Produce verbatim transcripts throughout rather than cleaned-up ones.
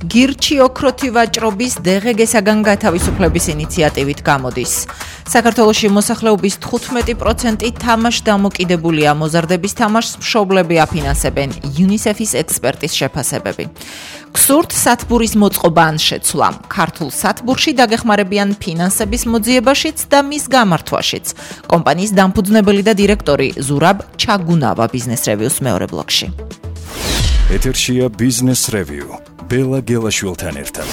გირჩი ოქროთი ვაჭრობის დღეგესაგან გათავისუფლების ინიციატივით გამოდის. საქართველოში მოსახლეობის თხუთმეტი პროცენტი თამაშ დამოკიდებულია, მოზარდების თამაშს მშობლები აფინანსებენ, იუნისეფის ექსპერტის შეფასებები. ქსურთ სათბურის მოწყობა ან შეცვლა. ქართულ სათბურში დაგეხმარებიან ფინანსების მოძიებაშიც და მის გამართვაშიც. კომპანიის დამფუძნებელი და დირექტორი ზურაბ ჩაგუნავა ბიზნეს რევიუს მეორე ბლოკში. ეთერშია ბიზნეს რევიუ. ბელა გელაშვილთან ერთად.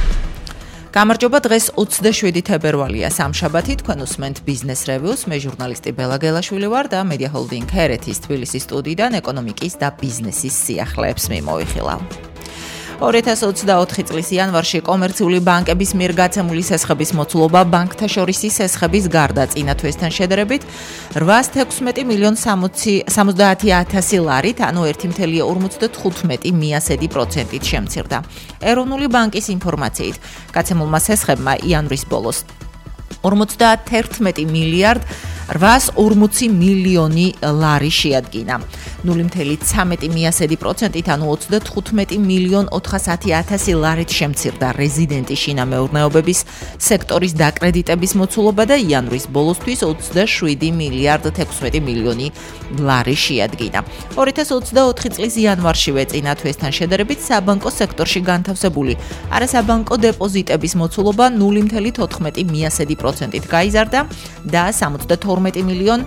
გამარჯობა, დღეს ოცდაშვიდი თებერვალია, სამშაბათი, თქვენ უსმენთ ბიზნეს რევიუს, მე ჟურნალისტი ბელა გელაშვილი ვარ და მედია ჰოლდინგ ჰერეთის თბილისის სტუდიიდან ეკონომიკის და ბიზნესის სიახლეებს მიმოვიხილავ. ორი ათას ოცდაოთხი წლის იანვარში კომერციული ბანკების მიერ გაცემული სესხების მოცულობა ბანკთა შორისი სესხების გარდა წინა თვესთან შედარებით რვაას თექვსმეტი მილიონ სამოცდაათი ათასი ლარით, ანუ ერთი წუთი ორმოცდათხუთმეტი მიასედი პროცენტით შემცირდა. ეროვნული ბანკის ინფორმაციით, გაცემულმა სესხებმა იანვრის ბოლოს ორმოცდაათერთმეტი მილიარდ რვაას ორმოცი მილიონი ლარი შეადგინა. ნული წუთი ცამეტი მიასედი პროცენტით, ანუ ოცდათხუთმეტი მილიონ ოთხასათი ათასი ლარით შემცირდა რეზიდენტი შინამეურნეობების სექტორის დაკრედიტების მოცულობა და იანვრის ბოლოსთვის ოცდაშვიდი მილიარდ თექვსმეტი მილიონი ლარი შეადგინა. ორი ათას ოცდაოთხი წლის იანვარშივე წინა თვესთან შედარებით საბანკო სექტორში განთავსებული არასაბანკო დეპოზიტების მოცულობა ნული წუთი თოთხმეტი მიასედი პროცენტით გაიზარდა და სამოცდათორმეტი მილიონ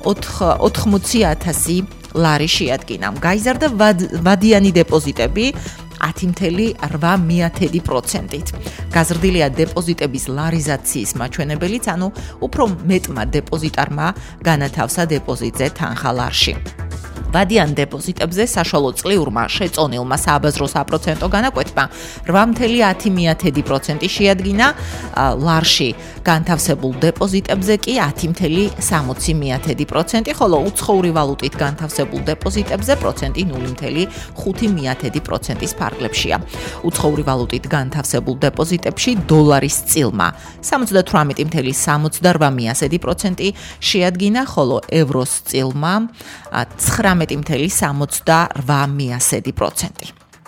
ოთხმოცი ათასი ლარი შეადგინა. გაიზარდა ვადიანი დეპოზიტები ათი წუთი რვა მიათედი პროცენტით. გაზრდილია დეპოზიტების ლარიზაციის მაჩვენებელიც, ანუ უფრო მეტმა დეპოზიტარმა განათავსა დეპოზიტზე თანხა ლარში. ვადიან დეპოზიტებზე საშუალო წლიურმა შეწონილმა სააბაზრო საპროცენტო განაკვეთმა რვა წუთი ათი მიათედი პროცენტი შეადგინა, ლარში განთავსებულ დეპოზიტებზე კი ათი წუთი სამოცი მიათედი პროცენტი, ხოლო უცხოური ვალუტით განთავსებულ დეპოზიტებზე პროცენტი ნული წუთი ხუთი მიათედი პროცენტის ფარგლებშია. უცხოური ვალუტით განთავსებულ დეპოზიტებში დოლარის წილმა სამოცდათვრამეტი წუთი სამოცდარვა მიასედი პროცენტი შეადგინა, ხოლო ევროს წილმა ცხრამეტი წუთი სამოცდარვა მიასედი პროცენტი.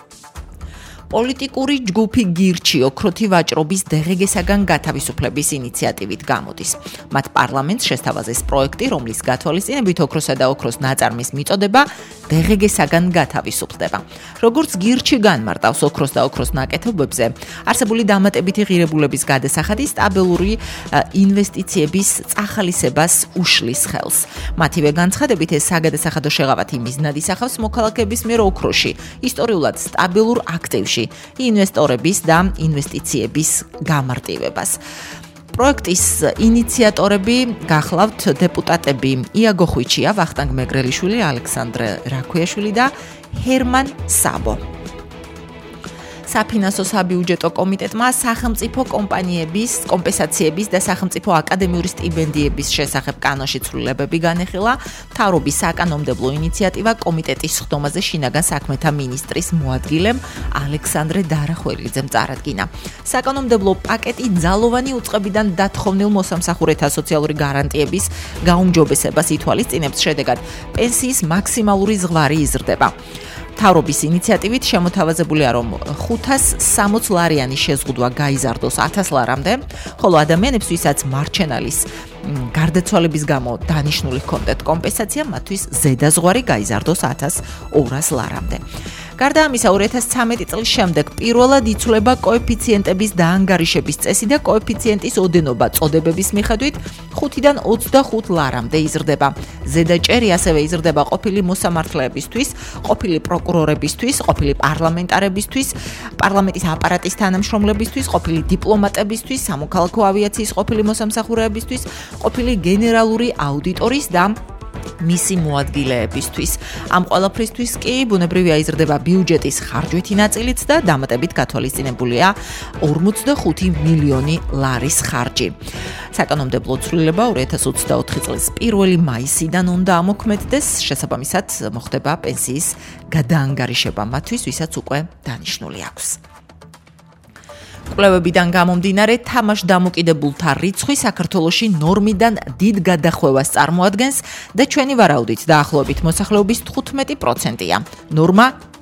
პოლიტიკური ჯგუფი გირჩი ოქროთი ვაჭრობის დღეგესაგან გათავისუფლების ინიციატივით გამოდის. მათ პარლამენტს შესთავაზეს პროექტი, რომლის გათვალისწინებით ოქროსა და ოქროს ნაწარმის მიწოდება დღეგესაგან გათავისუფლდება. როგორც გირჩი განმარტავს ოქროს და ოქროს ნაკეთობებზე, არსებული დამატებითი ღირებულების გადასახადი სტაბილური ინვესტიციების წახალისებას უშლის ხელს. მათივე განცხადებით, ეს საგადასახადო შეღავათი მიზნად ისახავს მოქალაქეების მიერ ოქროში ისტორიულად სტაბილურ აქტივში ინვესტორების და ინვესტიციების გამარტივებას. პროექტის ინიციატორები გახლავთ დეპუტატები იაგო ხვიჩია, ვახტანგ მეგრელიშვილი, ალექსანდრე რაქვიაშვილი და ჰერმან საბო. საფინანსო საბიუჯეტო კომიტეტმა სახელმწიფო კომპანიების კომპენსაციების და სახელმწიფო აკადემიური სტიპენდიების შესახებ კანონში ცვლილებები განეხილა. მთავრობის საკანონმდებლო ინიციატივა კომიტეტის ხდომაზე შინაგან საქმეთა მინისტრის მოადგილემ ალექსანდრე დარახველიძემ წარადგინა. საკანონმდებლო პაკეტი ძალოვანი უწყებიდან დათხოვნილ მოსამსახურეთა სოციალური გარანტიების გაუმჯობესებას ითვალისწინებს, შედეგად პენსიის მაქსიმალური ზღვარი იზრდება. მთავრობის ინიციატივით შემოთავაზებულია, რომ ხუთას სამოც ლარიანი შეზღუდვა გაიზარდოს ათას ლარამდე, ხოლო ადამიანებს, ვისაც მარჩენალის გარდაცვალების გამო დანიშნული ჰქონდათ კომპენსაცია, მათთვის ზედაზღვარი გაიზარდოს ათას ორას ლარამდე. გარდა ამისა, ორი ათას ცამეტი წლის შემდეგ პირველად იცვლება კოეფიციენტების დაანგარიშების წესი და კოეფიციენტის ოდენობა წოდებების მიხედვით ხუთიდან ოცდახუთ ლარამდე იზრდება. ზედაჭერი ასევე იზრდება ყოფილი მოსამართლეებისთვის, ყოფილი პროკურორებისთვის, ყოფილი პარლამენტარებისთვის, პარლამენტის აპარატის თანამშრომლებისთვის, ყოფილი დიპლომატებისთვის, სამოქალაქო ავიაციის ყოფილი მოსამსახურეებისთვის, ყოფილი გენერალური აუდიტორის და მისი მოადგილეებისთვის. ამ ყველაფრისთვის კი ბუნებრივია იზრდება ბიუჯეტის ხარჯვითი ნაწილიც და დამატებით გათვალისწინებულია ორმოცდახუთი მილიონი ლარის ხარჯი. საკანონმდებლო ცვლილება ორი ათას ოცდაოთხი წლის პირველი მაისიდან უნდა ამოქმედდეს, შესაბამისად მოხდება პენსიის გადაანგარიშება მათთვის, ვისაც უკვე დანიშნული აქვს. კვლევებიდან გამომდინარე, თამაშ დამოკიდებულთა რიცხვი საქართველოში ნორმიდან დიდ გადახვევას წარმოადგენს და ჩვენი ვარაუდით დაახლოებით მოსახლეობის თხუთმეტი პროცენტია. ნორმა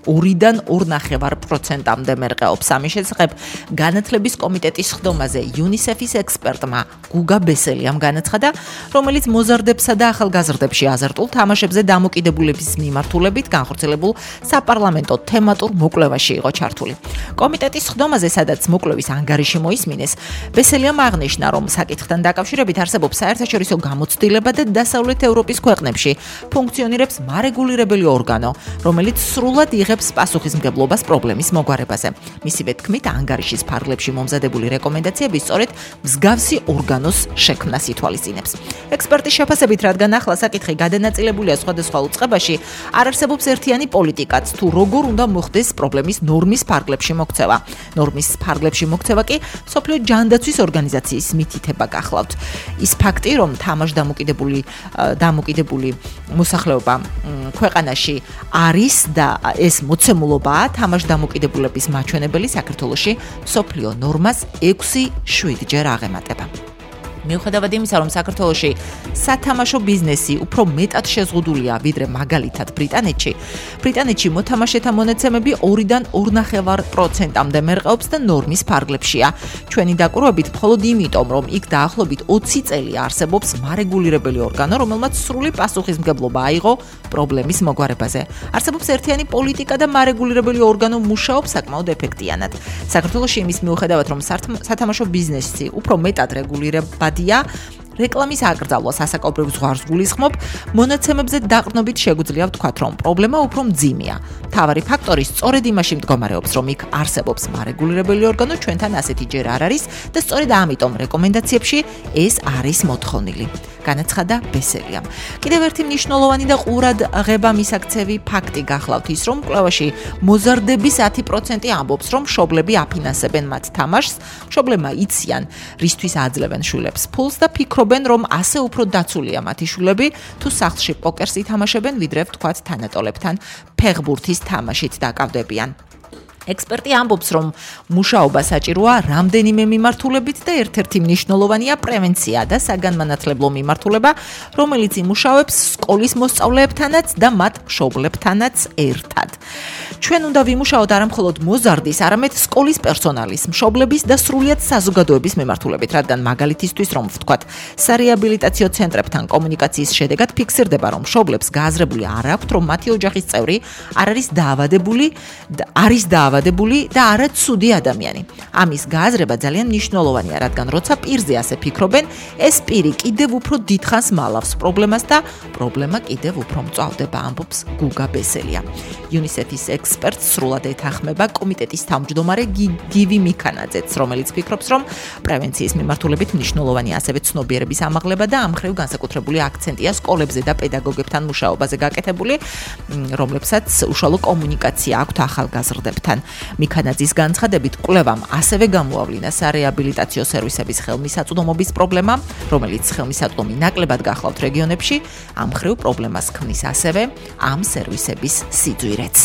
ორიდან ორ პროცენტამდე მერყეობს. ამის შესახებ განათლების კომიტეტის ხდომაზე იუნისეფის ექსპერტმა გუგა ბესელიამ განაცხადა, რომელიც მოზარდებსა და ახალგაზრდებში აზარტულ თამაშებზე დამოკიდებულების მიმართულებით განხორციელებულ საპარლამენტო თემატურ მოკვლევაში იყო ჩართული. კომიტეტის ხდომაზე, სადაც მოკვლევის ანგარიში მოისმინეს, ბესელიამ აღნიშნა, რომ საკითხთან დაკავშირებით არსებობს საერთაშორისო გამოცდილება და დასავლეთ ევროპის ქვეყნებში ფუნქციონირებს მარეგულირებელი ორგანო, რომელიც სრულად იღებს პასუხისმგებლობას პრობლემის მოგვარებაზე. მისივე თქმით, ანგარიშის ფარგლებში მომზადებული რეკომენდაციები სწორედ მსგავსი ორგანოს შექმნას ითვალისწინებს. ექსპერტის შეფასებით, რადგან ახლა საკითხი გადანაწილებულია სხვადასხვა უწყებაში, არ არსებობს ერთიანი პოლიტიკაც, თუ როგორ უნდა მოხდეს პრობლემის ნორმის ფარგლებში მოქცევა. ნორმის ფარგლებში მოქცევა კი მსოფლიო ჯანდაცვის ორგანიზაციის მითითება გახლავთ. ის ფაქტი, რომ თამაშდამოკიდებული დამოკიდებული მოსახლეობა ქვეყანაში არის და ეს მოცემულობაა, თამაშდამოკიდებულების მაჩვენებელი საქართველოში მსოფლიო ნორმას ექვსი შვიდ ჯერ აღემატება. მიუხედავად იმისა, რომ საქართველოში სათამაშო ბიზნესი უფრო მეტად შეზღუდულია ვიდრე მაგალითად ბრიტანეთში, ბრიტანეთში მოთამაშეთა მონაცემები ორიდან ორ პროცენტამდე მერყეობს და ნორმის ფარგლებშია. ჩვენი დაკვირვებით, მხოლოდ იმიტომ, რომ იქ დაახლოებით ოცი წელი არსებობს მარეგულირებელი ორგანო, რომელმაც სრული პასუხისმგებლობა აიღო პრობლემის მოგვარებაზე. არსებობს ერთიანი პოლიტიკა და მარეგულირებელი ორგანო მუშაობს საკმაოდ ეფექტიანად. საქართველოში იმის მიუხედავად, რომ სათამაშო ბიზნესი უფრო მეტად რეგულირებადია, რეკლამის აკრძალვას ასაკობრივ ზღვარს გულისხმობ, მონაცემებზე დაყრდნობით შეგვიძლია ვთქვათ, რომ პრობლემა უფრო მძიმეა. მთავარი ფაქტორი სწორედ იმაში მდგომარეობს, რომ იქ არსებობს მარეგულირებელი ორგანო, ჩვენთან ასეთი ჯერ არ არის და სწორედ ამიტომ რეკომენდაციებში ეს არის მოთხოვნილი. განაცხადა ბესელიამ. კიდევ ერთი მნიშვნელოვანი და ყურადღება მისაქცევი ფაქტი გახლავთ ის, რომ კვლევაში მოზარდების ათი პროცენტი ამბობს, რომ მშობლები აფინანსებენ მათ თამაშს, მშობლებმა იციან, რისთვის აძლევენ შვილებს ფულს და ფიქრობენ, რომ ასე უფრო დაცულია მათი შვილები, თუ სახლში პოკერს ითამაშებენ, ვიდრე ვთქვათ თანატოლებთან ფეხბურთის თამაშით დაკავდებიან. ექსპერტი ამბობს, რომ მუშაობა საჭიროა რამდენიმე მიმართულებით და ერთ-ერთი მნიშვნელოვანია პრევენცია და საგანმანათლებლო მიმართულება, რომელიც იმუშავებს სკოლის მოსწავლეებთანაც და მათ მშობლებთანაც ერთად. ჩვენ უნდა ვიმუშაოთ არა მხოლოდ მოზარდის, არამედ სკოლის პერსონალის, მშობლების და სრულიად საზოგადოების მიმართულებით, რადგან მაგალითისთვის რომ ვთქვათ, სარეაბილიტაციო ცენტრებთან კომუნიკაციის შედეგად ფიქსირდება, რომ მშობლებს გააზრებული არ აქვთ, რომ მათი ოჯახის წევრი არ არის დაავადებული და არის დაავადებული და არა ცუდი ადამიანი. ამის გააზრება ძალიან მნიშვნელოვანია, რადგან როცა პირზე ასე ფიქრობენ, ეს პირი კიდევ უფრო დიდხანს მალავს პრობლემას და პრობლემა კიდევ უფრო მწვავდება, ამბობს გუგა ბესელია. იუნისეფის ექსპერტს სრულად ეთანხმება კომიტეტის თავმჯდომარე გივი მიქანაძეც, რომელიც ფიქრობს, რომ პრევენციის მიმართულებით მნიშვნელოვანია ასევე ცნობიერების ამაღლება და ამ მხრივ განსაკუთრებული აქცენტია სკოლებზე და პედაგოგებთან მუშაობაზე გაკეთებული, რომლებსაც უშუალო კომუნიკაცია აქვთ ახალგაზრდებთან. მიქანაძის განცხადებით, კვლევამ ასევე გამოავლინა სარეაბილიტაციო სერვისების ხელმისაწვდომობის პრობლემა, რომელიც ხელმისაწვდომი ნაკლებად გახლავთ რეგიონებში, ამ მხრივ პრობლემას ქმნის ასევე ამ სერვისების სიძვირეც.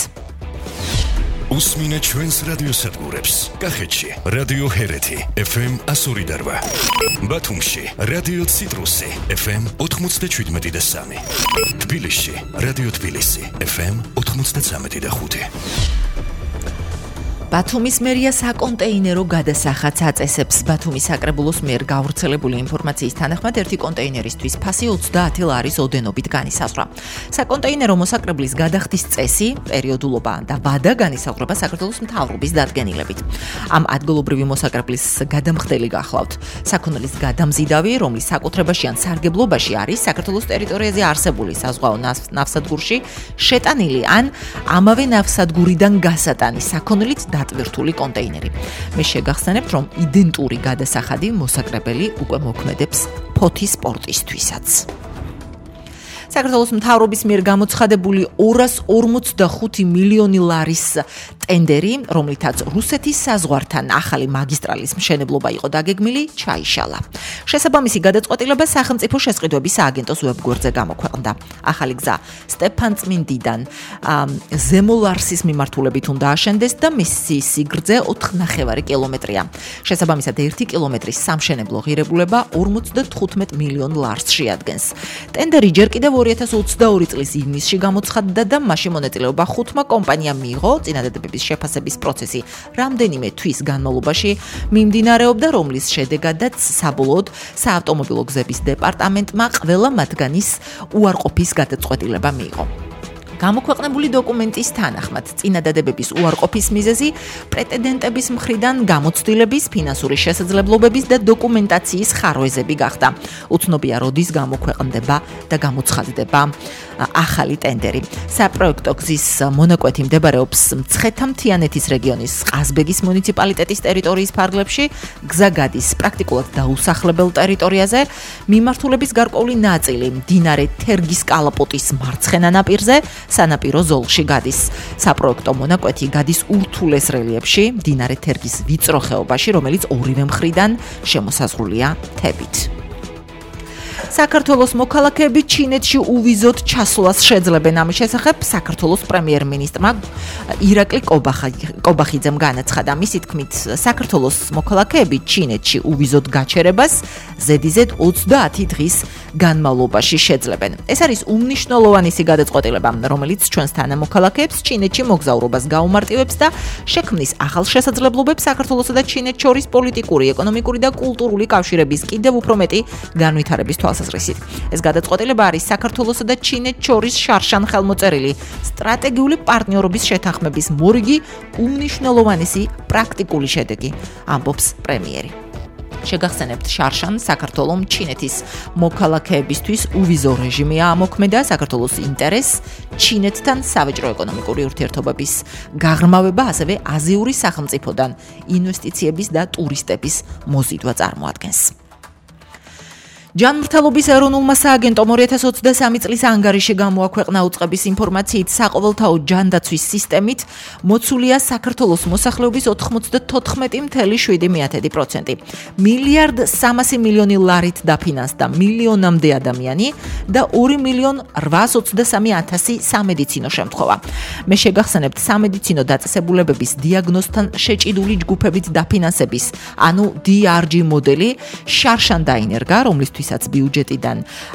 უსმინეთ ჩვენს რადიოსადგურებს. კახეთში რადიო ჰერეთი ეფ ემ εκατო ორი და რვა, ბათუმში რადიო ციტრუსი ეფ ემ ოთხმოცდაშვიდმეტი და სამი, თბილისში რადიო თბილისი ეფ ემ ოთხმოცდაცამეტი და ხუთი. ბათუმის მერია საკონტეინერო გადასახადს აწესებს. ბათუმის საკრებულოს მიერ გავრცელებული ინფორმაციის თანახმად, ერთი კონტეინერისთვის ფასი ოცდაათი ლარის ოდენობით განისაზღვრა. საკონტეინერო მოსაკრებლის გადახდის წესი, პერიოდულობა და ვადა განისაზღვრება საქართველოს მთავრობის დადგენილებით. ამ ადგილობრივი მოსაკრებლის გადამხდელი გახლავთ საქონლის გადამზიდავი, რომლის საკუთრებაში ან სარგებლობაში არის საქართველოს ტერიტორიაზე არსებული საზღვაო ნავსადგურში შეტანილი ან ამავე ნავსადგურიდან გასატანი საქონლით დატვირთული კონტეინერი. მე შეგახსენებთ, რომ იდენტური გადასახადი მოსაკრებელი უკვე მოქმედებს ფოთის პორტისთვისაც. საქართველოს მთავრობის მიერ გამოცხადებული ორას ორმოცდახუთი მილიონი ლარის ტენდერი, რომლითაც რუსეთის საზღვართან ახალი მაგისტრალის მშენებლობა იყო დაგეგმილი, ჩაიშალა. შესაბამისი გადაწყვეტილება სახელმწიფო შესყიდვების სააგენტოს ვებგვერდზე გამოქვეყნდა. ახალი გზა სტეფანწმინდიდან ზემო ლარსის მიმართულებით უნდა აშენდეს და მისი სიგრძე ოთხ ნახევარი კილომეტრია. შესაბამისად ერთი კილომეტრის სამშენებლო ღირებულება ორმოცდათხუთმეტ მილიონ ლარს შეადგენს. ტენდერი ჯერ კიდევ ორი ათას ოცდაორი წლის ივნისში გამოცხადდა და მასში მონაწილეობა ხუთმა კომპანიამ მიიღო. წინადადებების შეფასების პროცესი რამდენიმე თვის განმავლობაში მიმდინარეობდა, რომლის შედეგადაც საბოლოოდ საავტომობილო გზების დეპარტამენტმა ყველა მათგანის უარყოფის გადაწყვეტილება მიიღო. გამოქვეყნებული დოკუმენტის თანახმად წინადადებების უარყოფის მიზეზი პრეტენდენტების მხრიდან გამოცდილების, ფინანსური შესაძლებლობების და დოკუმენტაციის ხარვეზები გახდა. უცნობია, როდის გამოქვეყნდება და გამოცხადდება ახალი ტენდერი. საპროექტო გზის მონაკვეთი მდებარეობს მცხეთა-მთიანეთის რეგიონის ყაზბეგის მუნიციპალიტეტის ტერიტორიის ფარგლებში. გზა გადის პრაქტიკულად დაუსახლებელ ტერიტორიაზე. მიმართულების გარკვეული ნაწილი მდინარე თერგის კალაპოტის მარცხენა ნაპირზე, სანაპირო ზოლში გადის. საპროექტო მონაკვეთი გადის ურთულეს რელიეფში, მდინარე თერგის ვიწრო ხეობაში, რომელიც ორივე მხრიდან შემოსაზღვრულია მთებით. საქართველოს მოქალაქეები ჩინეთში უვიზოდ ჩასვლას შეძლებენ. ამის შესახებ საქართველოს პრემიერ-მინისტრმა ირაკლი კობახიძემ განაცხადა. მისი თქმით, საქართველოს მოქალაქეები ჩინეთში უვიზოდ გაჩერებას ზედიზედ ოცდაათი დღის განმავლობაში შეძლებენ. ეს არის უმნიშვნელოვანესი გადაწყვეტილება, რომელიც ჩვენს თანამოქალაქეებს ჩინეთში მოგზაურობას გაუმარტივებს და შექმნის ახალ შესაძლებლობებს საქართველოსა და ჩინეთს შორის პოლიტიკური, ეკონომიკური და კულტურული კავშირების კიდევ უფრო მეტი განვითარების თვალსაზრისით. ეს გადაწყვეტილება არის საქართველოსა და ჩინეთს შორის შარშან ხელმოწერილი სტრატეგიული პარტნიორობის შეთანხმების მორიგი უმნიშვნელოვანესი პრაქტიკული შედეგი, ამბობს პრემიერი. შეგახსენებთ, შარშან საქართველომ ჩინეთის მოქალაქეებისთვის უვიზო რეჟიმი ამოქმედა. საქართველოს ინტერესს ჩინეთთან სავაჭრო-ეკონომიკური ურთიერთობების გაღრმავება, ასევე აზიური სახელმწიფოდან ინვესტიციების და ტურისტების მოზიდვა წარმოადგენს. ჯანმრთელობის ეროვნულმა სააგენტომ ორი ათას ოცდასამი წლის ანგარიში გამოაქვეყნა უწყების ინფორმაციით საყოველთაო ჯანდაცვის სისტემით მოცულია საქართველოს მოსახლეობის ოთხმოცდათოთხმეტი ფاصლე შვიდი პროცენტი. მილიარდ სამასი მილიონი ლარით დაფინანსდა მილიონამდე ადამიანი და ორი მილიონ რვაას ოცდასამი ათასი სამედიცინო შემთხვევა. მე შეგახსენებთ, სამედიცინო დაწესებულებების დიაგნოზთან შეჭიდული ჯგუფებით დაფინანსების, ანუ დი არ ჯი მოდელი შარშან დაინერგა, რომლისთვის ბიუჯეტიდან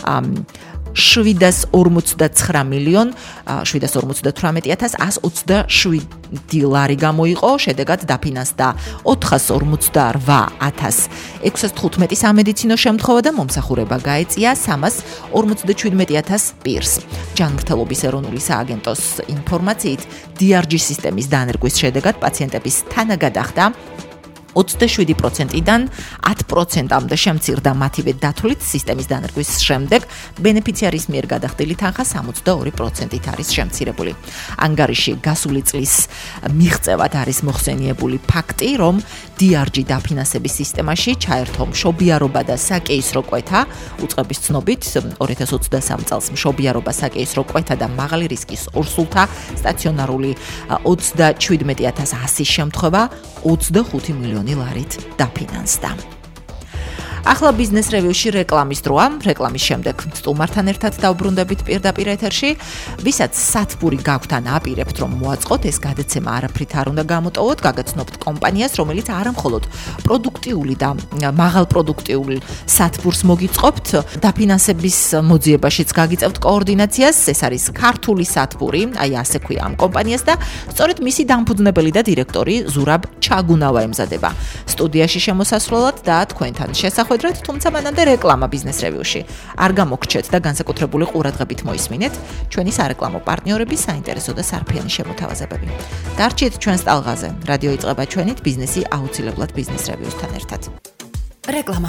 შვიდას ორმოცდაცხრა მილიონ შვიდას ორმოცდათვრამეტი ათას ასი ოცდაშვიდი ლარი გამოიყო. შედეგად დაფინანსდა ოთხას ორმოცდარვა ათას ექვსას თხუთმეტი სამედიცინო შემთხვევა და მომსახურება გაეწია სამას ორმოცდაჩვიდმეტი ათას პირს. ჯანმრთელობის ეროვნული სააგენტოს ინფორმაციით დი არ ჯი სისტემის დანერგვის შედეგად პაციენტების თანა გადახდა ოცდაშვიდი პროცენტიდან ათი პროცენტამდე შემცირდა მათივე დათვლით. სისტემის დანერგვის შემდეგ ბენეფიციარის მიერ გადახდილი თანხა სამოცდაორი პროცენტით არის შემცირებული. ანგარიში გასული წლის მიღწევად არის მოხსენიებული ფაქტი, რომ დი არ ჯი დაფინანსების სისტემაში ჩაერთო მშობიარობა და საკეისრო კვეთა. უწყების ცნობით ორი ათას ოცდასამ წელს მშობიარობა, საკეისრო კვეთა და მაღალი რისკის ორსულთა სტაციონარული ოცდაჩვიდმეტი ათას ასი შემთხვევა ოცდახუთი მილიონი ლარით დაფინანსდა. ახლა ბიზნეს რევიუში რეკლამის დროა. რეკლამის შემდეგ სტუმართან ერთად დავბრუნდებით პირდაპირ ეთერში. ვისაც სათბური გაქვთ ან აპირებთ, რომ მოაწყოთ, ეს გადაცემა არაფრით არ უნდა გამოტოვოთ. გაგაცნობთ კომპანიას, რომელიც არა მხოლოდ პროდუქტიული და მაღალპროდუქტიულ სათბურს მოგიწყობთ, დაფინანსების მოძიებაშიც გაგიწევთ კოორდინაციას. ეს არის ქართული სათბური, აი ასე ქვია ამ კომპანიას და სწორედ მისი დამფუძნებელი და დირექტორი ზურაბ ჩაგუნავა ემზადება სტუდიაში შემოსასვლელად და თქვენთან შესახვედრად, თუმცა მანამდე რეკლამა ბიზნეს რევიუში. არ გამოგრჩეთ და განსაკუთრებული ყურადღებით მოისმინეთ ჩვენი სარეკლამო პარტნიორების საინტერესო და სარფიანი შემოთავაზებები. დარჩით ჩვენს ტალღაზე. რადიო იწყება ჩვენით, ბიზნესი აუცილებლად ბიზნეს რევიუსთან ერთად. რეკლამა.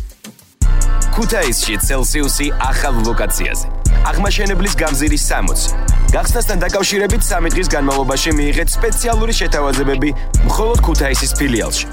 ქუთაისში ცელსიუსი ახალ ლოკაციაზე. აღმაშენებლის გამზირის სამოცი. გახსნასთან დაკავშირებით სამი დღის განმავლობაში მიიღეთ სპეციალური შეთავაზებები მხოლოდ ქუთაისის ფილიალში.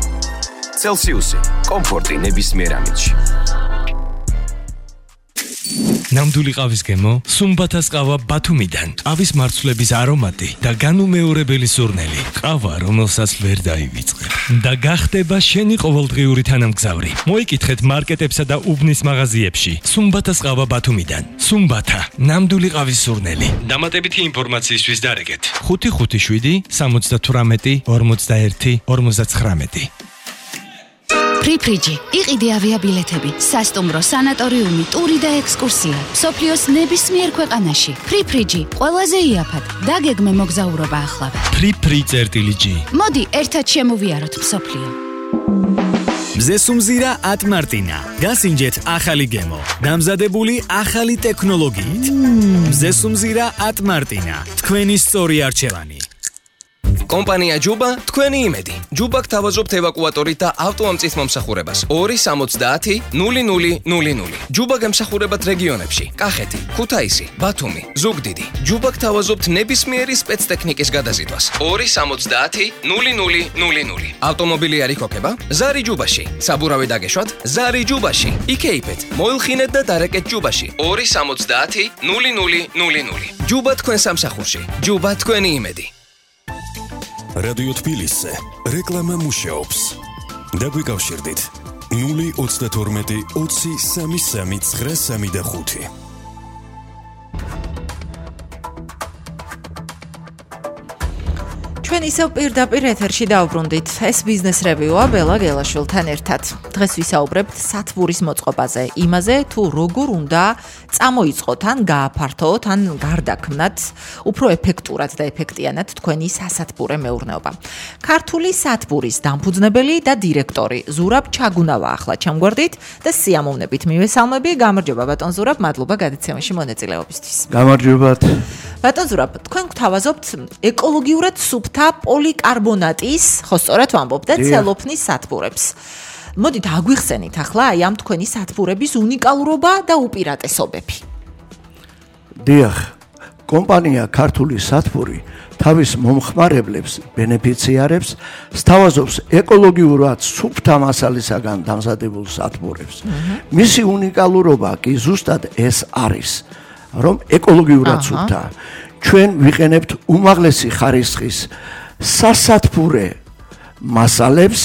ცელსიუსი, კომფორტი ნებისმიერ ამინდში. ნამდვილი ყავის გემო სუმბათას ყავა ბათუმიდან. ყავის მარცვლების არომატი და განუმეორებელი სურნელი. ყავა, რომელსაც ვერ დაივიწყებ. და გახდება შენი ყოველდღიური თანამგზავრი. მოიკითხეთ მარკეტებსა და უბნის მაღაზიებში. სუმბათას ყავა ბათუმიდან. სუმბათა, ნამდვილი ყავის სურნელი. დამატებითი ინფორმაციისთვის დარეგეთ. ხუთი ხუთი შვიდი სამოცდათვრამეტი ორმოცდაერთი ორმოცდაცხრამეტი. ფრიფრიჯი, იყიდი ავიაბილეთები, სასტუმრო, სანატორიუმი, ტური და ექსკურსია. მსოფლიოს ნებისმიერ ქვეყანაში. ფრიფრიჯი, ყველაზე იაფად. დაგეგმე მოგზაურობა ახლავე. ფრიფრი.ჭი. მოდი, ერთად შემოვიაროთ მსოფლიო. მზესუმზირა ატმარტინა. გასინჯეთ ახალი გემო. დამზადებული ახალი ტექნოლოგიით. მზესუმზირა ატმარტინა. თქვენი სწორი არჩევანი. კომპანია ჯუბა, თქვენი იმედი. ჯუბა გთავაზობთ ევაკუატორით და ავტოამწით მომსახურებას. ორი სამოცდაათი ნული ნული ნული ნული. ჯუბა გემსახურებათ რეგიონებში: კახეთი, ქუთაისი, ბათუმი, ზუგდიდი. ჯუბა გთავაზობთ ნებისმიერი სპეცტექნიკის გადაზიდვას. ორი სამოცდაათი ნული ნული ნული ნული. ავტომობილი არ იქოქება? ზარი ჯუბაში. საბურავი დაგეშვათ? ზარი ჯუბაში. იქეიფეთ, მოილხინეთ და დარეკეთ ჯუბაში. ორი სამოცდაათი ნული ნული ნული ნული. ჯუბა თქვენ სამსახურში. ჯუბა თქვენი იმედი. რადიო თბილისზე რეკლამა მუშაობს. დაგვიკავშირდით ნული ოცდათორმეტი ოცი სამი სამი ცხრა სამი და ხუთი. ჩვენ ისევ პირდაპირ ეთერში დავბრუნდით. ეს ბიზნეს რევიუა ბელა გელაშვილთან ერთად. დღეს ვისაუბრებთ სათბურის მოწყობაზე, იმაზე თუ როგორ უნდა წამოიწყოთ ან გააფართოოთ ან გარდაქმნათ უფრო ეფექტურად და ეფექტიანად თქვენი სასათბურე მეურნეობა. ქართული სათბურის დამფუძნებელი და დირექტორი ზურაბ ჩაგუნავა ახლა ჩამგვერდით და სიამოვნებით მივესალმები. გამარჯობა ბატონ ზურაბ, მადლობა გადაცემაში მონაწილეობისთვის. გამარჯობათ. ბატონ ზურაბ, თქვენ გთავაზობთ ეკოლოგიურად სუფთა პოლიკარბონატის, ხო სწორად ვამბობ და ცელოფნის სათბურებს. მოდით აგვიხსენით ახლა აი ამ თქვენი სათბურების უნიკალურობა და უპირატესობები. დიახ, კომპანია ქართული სათბური თავის მომხმარებლებს, ბენეფიციარებს სთავაზობს ეკოლოგიურად სუფთა მასალისაგან დამზადებულ სათბურებს. მისი უნიკალურობა კი ზუსტად ეს არის, რომ ეკოლოგიურად სუფთა. ჩვენ ვიყენებთ უმაღლესი ხარისხის სასათბურე მასალებს,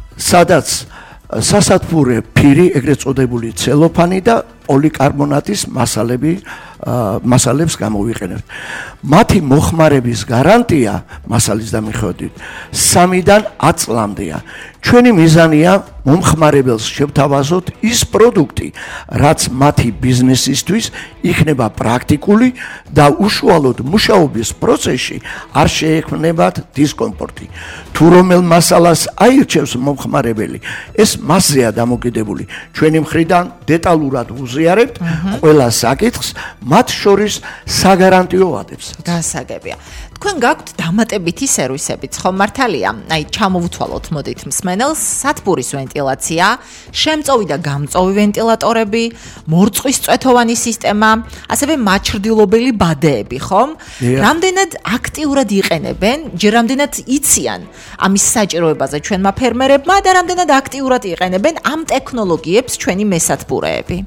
სადაც სასათბურე ფირი, ეგრეთ წოდებული ცელოფანი და პოლიკარბონატის მასალები მასალებს გამოვიყენებთ. მათი მოხმარების გარანტია მასალის დამიხოდით სამიდან ათ წლამდეა. ჩვენი მიზანია მომხმარებელს შევთავაზოთ ის პროდუქტი, რაც მათი ბიზნესისთვის იქნება პრაქტიკული და უშუალოდ მუშაობის პროცესში არ შეექმნებათ დისკომფორტი. თუ რომელ მასალას აირჩევს მომხმარებელი, ეს მასზეა დამოკიდებული. ჩვენი მხრიდან დეტალურად ვუზიარებთ ყველა საკითხს, მათ შორის საგარანტიო ვადებს. გასაგებია. თქვენ გაქვთ დამატებითი სერვისებიც, ხო მართალია? აი, ჩამოვთვალოთ მოდით მსმენელს, სათბურის ვენტილაცია, შემწოვი და გამწოვი ვენტილატორები, მორწყვის წვეთოვანი სისტემა, ასევე მაჩრდილობელი ბადეები, ხომ? რამდენად აქტიურად იყენებენ, ჯერ რამდენად იციან ამის საჭიროებაზე ჩვენმა ფერმერებმა და რამდენად აქტიურად იყენებენ ამ ტექნოლოგიებს ჩვენი მესათბურეები?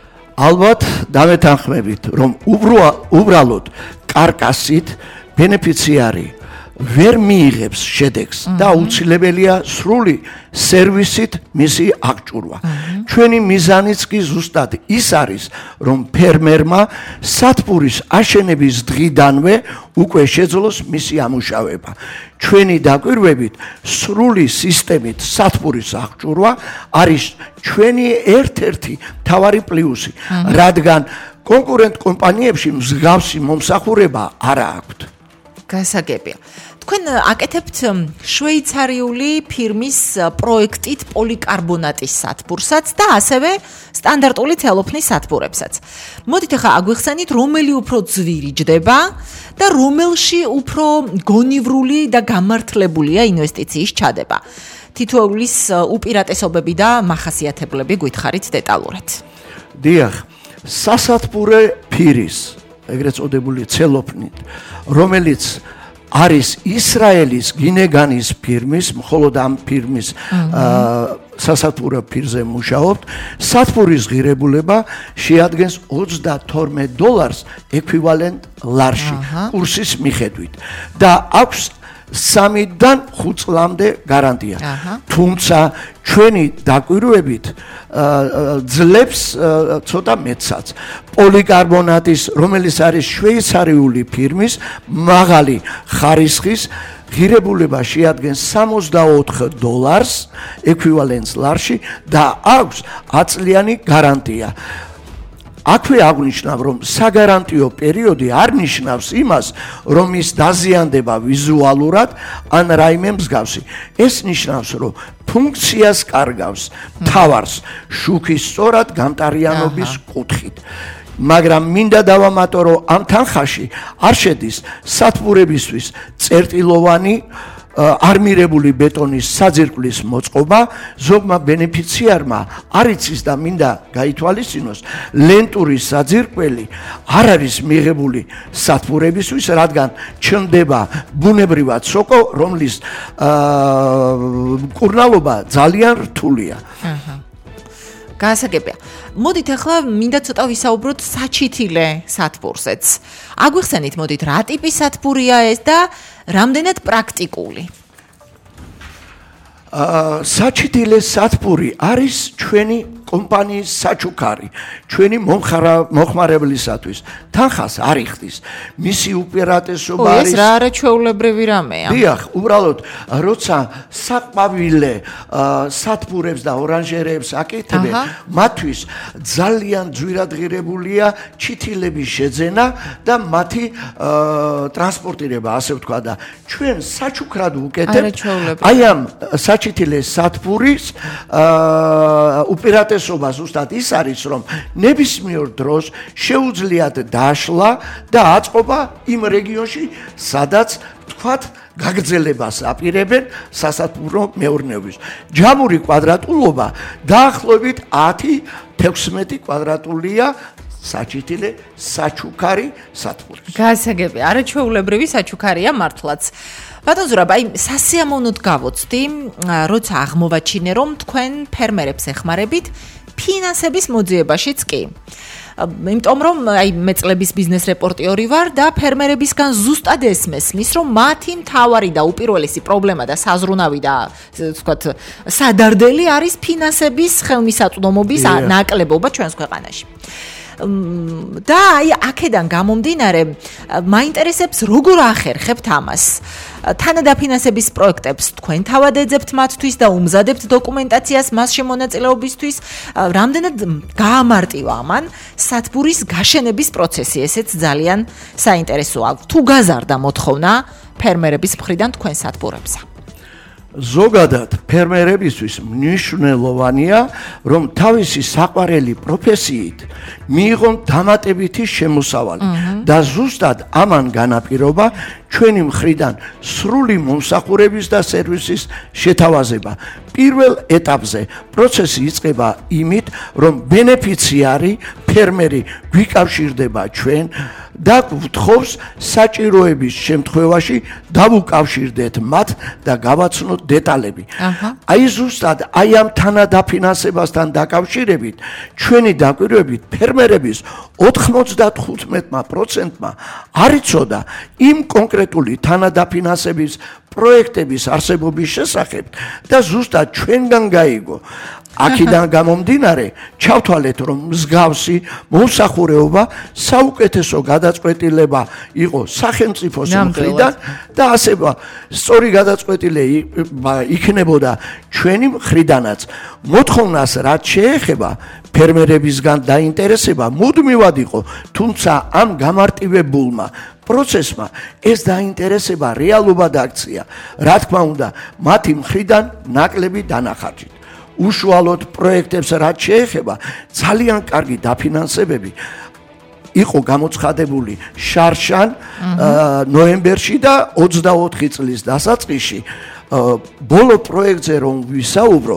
ალბათ დამეთანხმებით, რომ უბრალოდ კარკასით ბენეფიციარი ვერ მიიღებს შედეგს და აუცილებელია სრული სერვისით მისი აღჭურვა. ჩვენი მიზანიც კი ზუსტად ის არის, რომ ფერმერმა სათბურის აშენების დღიდანვე უკვე შეძლოს მისი ამუშავება. ჩვენი დაკვირვებით სრული სისტემით სათბურის აღჭურვა არის ჩვენი ერთ-ერთი მთავარი პლუსი, რადგან კონკურენტ კომპანიებში მსგავსი მომსახურება არ აქვთ. გასაგებია. თქვენ აკეთებთ შვეიცარიული ფირმის პროექტით პოლიკარბონატის სათბურსაც და ასევე სტანდარტული ცელოფნის სათბურებსაც. მოდით ახლა აგვიხსენით, რომელი უფრო ძვირი ჯდება და რომელში უფრო გონივრული და გამართლებულია ინვესტიციის ჩადება. თითოეულის უპირატესობები და მახასიათებლები გითხარით დეტალურად. დიახ, სასათბურე ფირის, ეგრეთ წოდებული ცელოფნით, რომელიც არის ისრაელის გინეგანის ფირმის, მხოლოდ ამ ფირმის სასათბურო პირზე მუშაობთ, სათბურის ღირებულება შეადგენს ოცდათორმეტ დოლარს ექვივალენტ ლარში კურსის მიხედვით და აქვს სამიდან ხუთ წლამდე გარანტია. თუმცა ჩვენი დაკვირვებით ძლებს ცოტა მეტსაც. პოლიკარბონატის, რომელიც არის შვეიცარიული ფირმის მაღალი ხარისხის ღირებულება შეადგენს სამოცდაოთხ დოლარს ექვივალენტს ლარში და აქვს ათწლიანი გარანტია. აქვე აღნიშნავ, რომ საგარანტიო პერიოდი არ ნიშნავს იმას, რომ ის დაზიანდება ვიზუალურად ან რაიმე მსგავსი. ეს ნიშნავს, რომ ფუნქციას კარგავს მთავარს შუქის სწორად გამტარიანობის კუთხით. მაგრამ მინდა დავამატო, რომ ამ თანხაში არ შედის სათბურებისთვის წერტილოვანი არმირებული ბეტონის საძირკვლის მოწყობა, ზოგმა ბენეფიციარმა არ იცის და მინდა გაითვალისწინოს, ლენტური საძირკველი არ არის მიღებული სათბურებისთვის, რადგან ჩნდება ბუნებრივად სოკო, რომლის მკურნალობა ძალიან რთულია. გაასაგებია. მოდით ახლა მინდა ცოტა ვისაუბროთ საჩითილე სათბურზეც. აგვიხსენით, მოდით, რა ტიპის სათბურია ეს და რამდენად პრაქტიკული? საჩითილე სათბური არის ჩვენი კომპანიის საჩუქარი, ჩვენი მომხმარებლისათვის. თანხას არ იხდის. მისი უპირატესობა არის ეს რა არაჩვეულებრივი რამეა. დიახ, უბრალოდ როცა საყვავილე სათბურებს და ორანჟერეებს აკეთებენ, მათთვის ძალიან ძვირადღირებულია ჩითილების შეძენა და მათი ტრანსპორტირება, ასე ვთქვა და ჩვენ საჩუქრად ვუკეთებთ. აი ამ საჩითილე სათბურის უპირატესობა ზუსტად ის არის, რომ ნებისმიერ დროს შეუძლიათ დაშლა და აწყობა იმ რეგიონში, სადაც თქვათ გაგრძელებას აპირებენ სასათბურო მეურნეობის. ჯამური კვადრატულობა დაახლოებით ათი თექვსმეტი კვადრატულია საჩითილე საჩუქარი სათბური. გაასაგებია, არაჩვეულებრივი საჩუქარია მართლაც. ბატონ ზურაბ, აი სასიამოვნოდ გავოცდი, როცა აღმოვაჩინე, რომ თქვენ ფერმერებს ეხმარებით ფინანსების მოძიებაშიც კი. იმიტომ რომ აი მე წლების ბიზნეს რეპორტიორი ვარ და ფერმერებისგან ზუსტად ეს მესმის, რომ მათი მთავარი და უპირველესი პრობლემა და საზრუნავი და ვთქვათ სადარდელი არის ფინანსების ხელმისაწვდომობის ნაკლებობა ჩვენს ქვეყანაში. და აი აქედან გამომდინარე მაინტერესებს როგორ ახერხებთ ამას. თანადაფინანსების პროექტებს თქვენ თავად ეძებთ მათთვის და უმზადებთ დოკუმენტაციას მას შემონაწილეობისთვის, რამდენად გაამარტივა ამან სათბურის გაშენების პროცესი, ესეც ძალიან საინტერესოა. თუ გაზარდა მოთხოვნა ფერმერების მხრიდან თქვენ სათბურებზე? ზოგადად ფერმერებისთვის მნიშვნელოვანია, რომ თავისი საყვარელი პროფესიით მიიღონ დამატებითი შემოსავალი და ზუსტად ამან განაპირობა ჩვენი მხრიდან სრული მომსახურების და სერვისის შეთავაზება. პირველ ეტაპზე პროცესი იწყება იმით, რომ ბენეფიციარი ფერმერი გვიკავშირდება ჩვენ და გვთხოვს საჭიროების შემთხვევაში დავუკავშირდეთ მათ და გავაცნოთ დეტალები. აი ზუსტად აი ამ თანადაფინანსებასთან დაკავშირებით ჩვენი დაკვირვებით ფერმერების ოთხმოცდახუთ პროცენტმა არ იცოდა იმ კონკრეტული თანადაფინანსების პროექტების არსებობის შესახებ და ზუსტად ჩვენგან გაიგო. აქედან გამომდინარე, ჩავთვალეთ, რომ მსგავსი მომსახურება საუკეთესო გადაწყვეტილება იყო სახელმწიფოს მხრიდან და ასე სწორი გადაწყვეტილება იქნებოდა ჩვენი მხრიდანაც. მოთხოვნას რაც შეეხება ფერმერებისგან დაინტერესება მუდმივად იყო, თუმცა ამ გამარტივებულმა პროცესმა ეს დაინტერესება რეალურად აქცია. რა თქმა უნდა, მათი მხრიდან ნაკლები დანახარჯით. უშუალოდ პროექტებს რაც შეეხება, ძალიან კარგი დაფინანსებები იყო გამოცხადებული შარშან ნოემბერში და ოცდაოთხი წლის დასაწყისში. ბოლო პროექტზე რომ ვისაუბრო,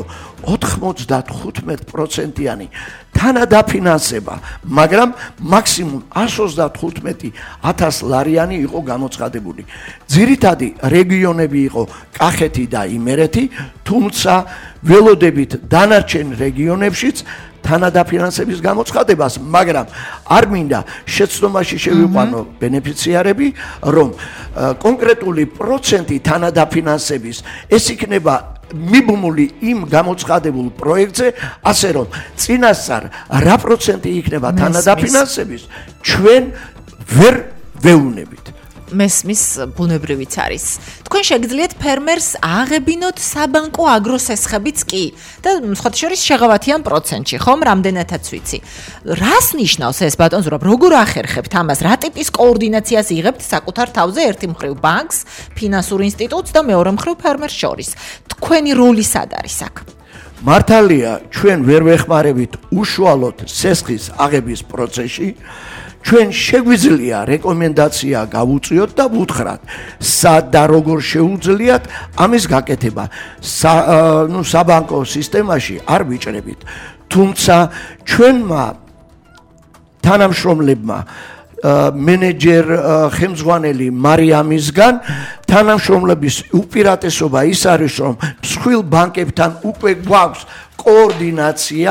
ოთხმოცდათხუთმეტ პროცენტიანი თანადაფინანსება, მაგრამ მაქსიმუმ εκατს ოცდათხუთმეტი ათას ლარიანი იყო გამოცხადებული. ძირითადი რეგიონები იყო კახეთი და იმერეთი, თუმცა ველოდებით დანარჩენ რეგიონებშიც თანადაფინანსების გამოცხადებას, მაგრამ არ მინდა შეცდომაში შევიყვანო ბენეფიციარები, რომ კონკრეტული პროცენტი თანადაფინანსების ეს იქნება მიბმული იმ გამოცხადებულ პროექტზე, ასე რომ წინასწარ რა პროცენტი იქნება თანადაფინანსების, ჩვენ ვერ ვეუბნებით. მესმის ბუნებრივიც არის. თქვენ შეგიძლიათ ფერმერს აღებინოთ საბანკო აგროსესხებიც კი და სხვათა შორის შეღავათიან პროცენტში, ხომ, რამდენადაც ვიცი. რას ნიშნავს ეს ბატონ ზურაბ? როგორ ახერხებთ ამას? რა ტიპის კოორდინაციას იღებთ საკუთარ თავზე ერთი მხრივ ბანკს, ფინანსურ ინსტიტუტს და მეორე მხრივ ფერმერს შორის? თქვენი როლი სად არის აქ? მართალია, ჩვენ ვერ ვეხმარებით უშუალოდ სესხის აღების პროცესში. ჩვენ შეგვიძლია რეკომენდაცია გავუწიოთ და ვუთხრათ, სად და როგორ შეუძლიათ ამის გაკეთება. ნუ საბანკო სისტემაში არ ვიჭრებით, თუმცა ჩვენმა თანამშრომლებმა მენეჯერ ხელმძღვანელი მარიამისგან თანამშრომლების უპირატესობა ის არის, რომ მსხვილ ბანკებთან უკვე გვაქვს კოორდინაცია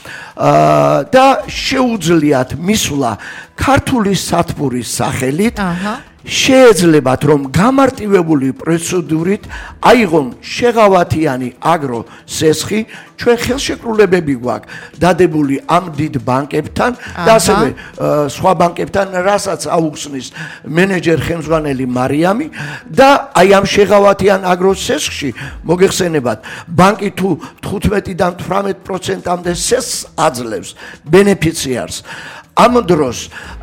და შეუძლიათ მისვლა ქართული სათბურის სახელით, შეეძლებათ, რომ გამარტივებული პროცედურით აიღონ შეღავათიანი აგრო სესხი, ჩვენ ხელშეკრულებები გვაქვს დადებული ამ დიდ ბანკებთან და ასევე სხვა ბანკებთან, რასაც აუხსნის მენეჯერ ხელმძღვანელი მარიამი და აი ამ შეღავათიან აგრო სესხში მოგეხსენებათ, ბანკი თუ თხუთმეტიდან თვრამეტ პროცენტამდე სესხს აძლევს ბენეფიციარს. ამ დროს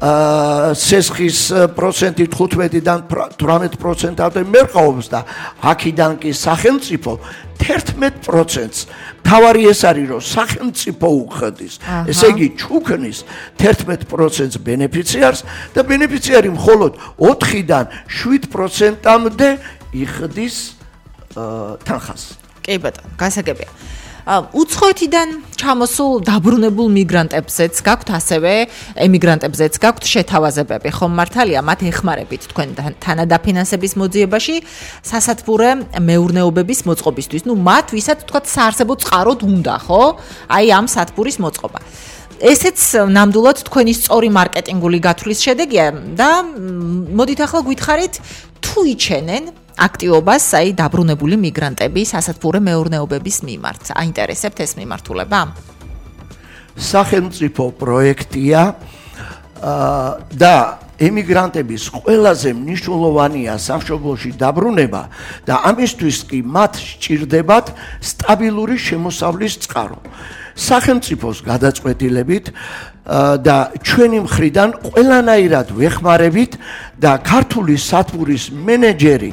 სესხის პროცენტი თხუთმეტიდან თვრამეტ პროცენტამდე მერყეობს და აქედან კი სახელმწიფო თერთმეტ პროცენტს თავარი ეს არის, რომ სახელმწიფო უხდის. ესე იგი ჩუქნის თერთმეტ პროცენტს ბენეფიციარს და ბენეფიციარი მხოლოდ ოთხიდან შვიდ პროცენტამდე იხდის თანხას. კი ბატონო, გასაგებია. უცხოეთიდან ჩამოსულ დაბრუნებულ მიგრანტებზეც გაქვთ ასევე ემიგრანტებზეც გაქვთ შეთავაზებები, ხომ მართალია, მათ ეხმარებით თქვენ თანადაფინანსების მოძიებაში სასათბურე მეურნეობების მოწყობისთვის. ნუ მათ ვისაც თქვათ საარსებო წყაროდ უნდა, ხო? აი ამ სათბურის მოწყობა. ესეც ნამდვილად თქვენი სწორი მარკეტინგული გათვლის შედეგია და მოდით ახლა გითხარით თუ იჩენენ აქტივობას აი დაბრუნებული მიგრანტები სასათბურე მეურნეობების მიმართ. აინტერესებთ ეს მიმართულება? სახელმწიფო პროექტია და ემიგრანტების ყველაზე მნიშვნელოვანია სამშობლოში დაბრუნება და ამისთვის კი მათ სჭირდებათ სტაბილური შემოსავლის წყარო. სახელმწიფოს გადაწყვეტილებით და ჩვენი მხრიდან ყველანაირად ვეხმარებით და ქართული სათბურის მენეჯერი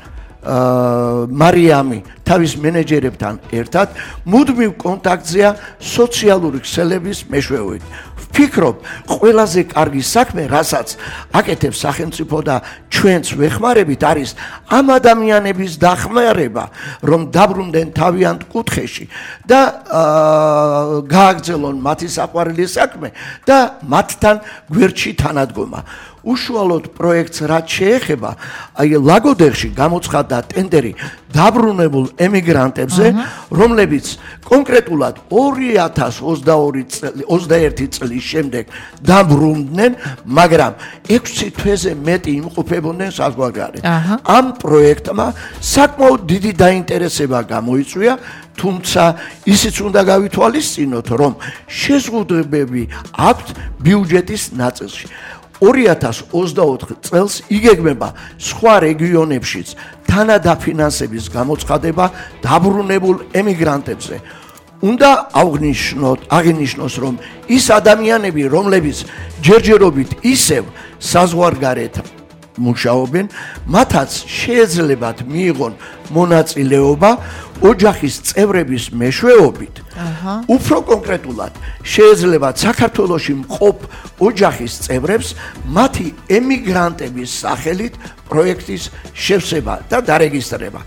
მარიამი თავის მენეჯერებთან ერთად მუდმივ კონტაქტზეა სოციალური ქსელების მეშვეობით. ვფიქრობ, ყველაზე კარგი საქმე, რასაც აკეთებს სახელმწიფო და ჩვენც ვეხმარებით, არის ამ ადამიანების დახმარება, რომ დაბრუნდნენ თავიანთ კუთხეში და გააგრძელონ მათი საყვარელი საქმე და მათთან გვერდში თანადგომა. უშუალოდ პროექტს რაც შეეხება, აი ლაგოდეხში გამოცხადდა ტენდერი დაბრუნებულ ემიგრანტებზე, რომლებიც კონკრეტულად ორი ათას ოცდაერთი წლის შემდეგ დაბრუნდნენ, მაგრამ ექვსი თვეზე მეტი იმყოფებოდნენ საზღვარგარეთ. ამ პროექტმა საკმაოდ დიდი დაინტერესება გამოიწვია, თუმცა ისიც უნდა გავითვალისწინოთ, რომ შეზღუდვები აქვთ ბიუჯეტის ნაწილში. ორი ათას ოცდაოთხ წელს იგეგმება სხვა რეგიონებშიც თანადაფინანსების გამოცხადება დაბრუნებულ ემიგრანტებზე. უნდა აღნიშნოთ, აღნიშნოს, რომ ის ადამიანები, რომლებიც ჯერჯერობით ისევ საზღვარგარეთ მუშაობენ, მათაც შეეძლებათ მიიღონ მონაწილეობა ოჯახის წევრების მეშვეობით. უფრო კონკრეტულად შეეძლებათ საქართველოში მყოფ ოჯახის წევრებს მათი ემიგრანტების სახელით პროექტის შევსება და დარეგისტრება.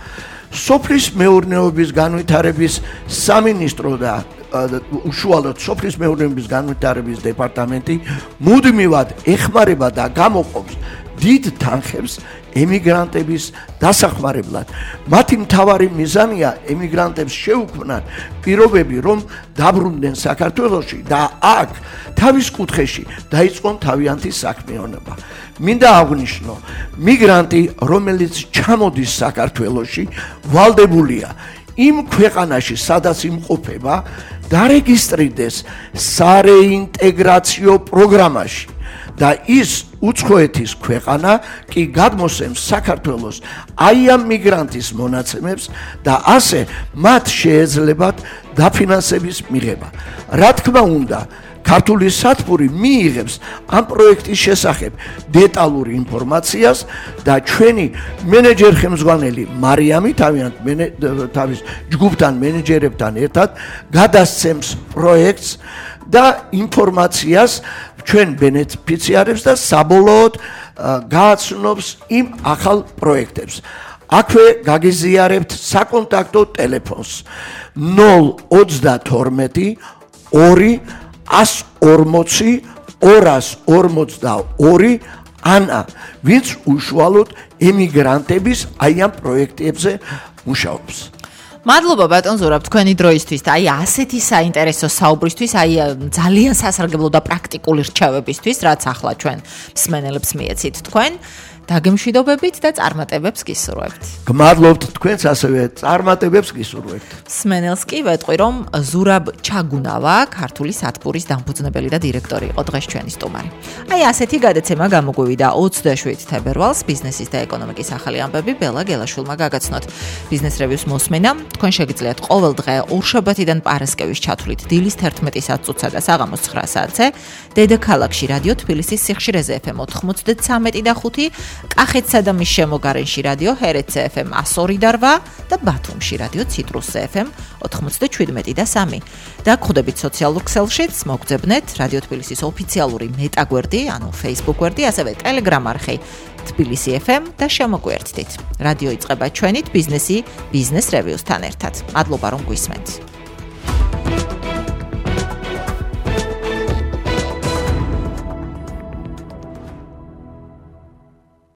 სოფლის მეურნეობის განვითარების სამინისტრო და უშუალოდ სოფლის მეურნეობის განვითარების დეპარტამენტი მუდმივად ეხმარება და გამოყოფს დიდ თანხებს ემიგრანტების დასახმარებლად. მათი მთავარი მიზანია ემიგრანტებს შეუქმნან პირობები, რომ დაბრუნდნენ საქართველოში და აქ თავის კუთხეში დაიწყონ თავიანთი საქმიანობა. მინდა აღვნიშნო, მიგრანტი, რომელიც ჩამოდის საქართველოში, ვალდებულია იმ ქვეყანაში, სადაც იმყოფება, დარეგისტრირდეს სარეინტეგრაციო პროგრამაში და ის უცხოეთის ქვეყანა კი გადმოსცემს საქართველოს აი ამ მიგრანტის მონაცემებს და ასე მათ შეეძლებათ დაფინანსების მიღება. რა თქმა უნდა, ქართული სათბური მიიღებს ამ პროექტის შესახებ დეტალურ ინფორმაციას და ჩვენი მენეჯერ ხელმძღვანელი მარიამი თავის ჯგუფთან მენეჯერებთან ერთად გადასცემს პროექტს და ინფორმაციას ჩვენ ბენეფიციარებს და საბოლოოდ გააცნობს იმ ახალ პროექტებს. აქვე გაგიზიარებთ საკონტაქტო ტელეფონს ნოლ ოცდათორმეტი ორი ას ორმოცი ორას ორმოცდაორი ანა, ვინც უშუალოდ ემიგრანტების აი ამ პროექტებზე მუშაობს. მადლობა ბატონ ზურაბ თქვენი დროისთვის და აი ასეთი საინტერესო საუბრისთვის, აი ძალიან სასარგებლო და პრაქტიკული რჩევებისთვის, რაც ახლა ჩვენ მსმენელებს მიეცით თქვენ. დაგემშვიდობებით და წარმატებებს გისურვებთ. გმადლობთ თქვენს ასევე წარმატებებს გისურვებთ. სმენელს კი ვეტყვი, რომ ზურაბ ჩაგუნავა, ქართული სათბურის დამფუძნებელი და დირექტორი იყო დღეს ჩვენი სტუმარი. აი ასეთი გადაცემა გამოგვივიდა ოცდაშვიდ თებერვალს ბიზნესის და ეკონომიკის ახალი ამბები ბელა გელაშვილმა გაგაცნოთ. ბიზნეს რევიუს მოსმენა თქვენ შეგიძლიათ ყოველ დღე ორშაბათიდან პარასკევის ჩათვლით დილის თერთმეტი საათსა და საღამოს ცხრა საათზე დედაქალაქში რადიო თბილისის სიხშირეზე ეფ ემ ოთხმოცდათრამეტი და ხუთი კახეთსა და მის შემოგარენში რადიო ჰერეთზე ეფ ემ ასორი და რვა და ბათუმში რადიო ციტრუსზე ეფ ემ ოთხმოცდაჩვიდმეტი და სამი. და გხვდებით სოციალურ ქსელშიც, მოგძებნეთ რადიო თბილისის ოფიციალური მეტაგვერდი, ანუ Facebook გვერდი, ასევე Telegram არხი თბილისი ეფ ემ და შემოგვერთდით. რადიო იწყება ჩვენით ბიზნესი ბიზნეს რევიუსთან ერთად. მადლობა რომ გვისმენთ.